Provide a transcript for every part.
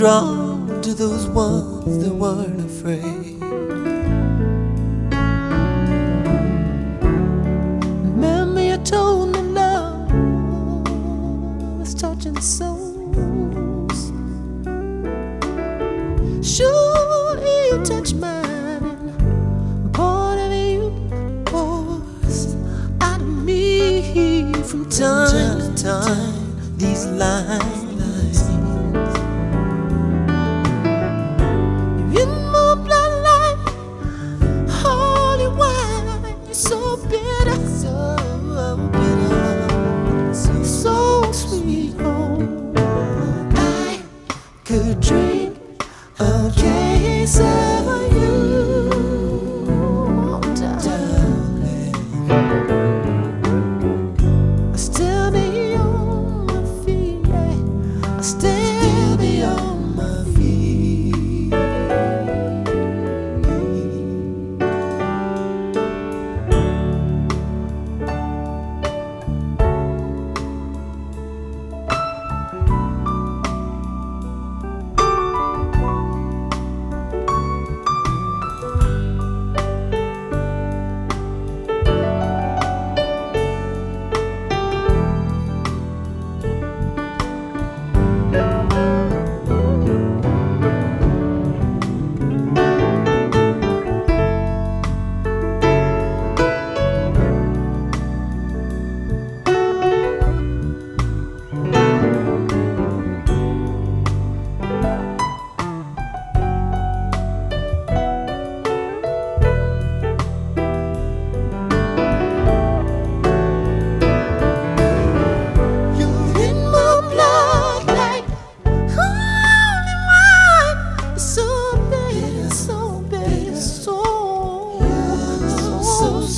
drawn to those ones that weren't afraid. Remember you told me love was touching souls. Should you touch mine, part of you pours out of me from time to time. These lines, you're in my bloodline, holy wine. You're so bitter, so bitter, so sweet. Oh, I could drink a case of you, darling. I still be on my feet, I still be on my feet.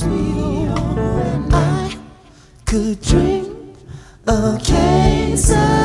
Could drink a case of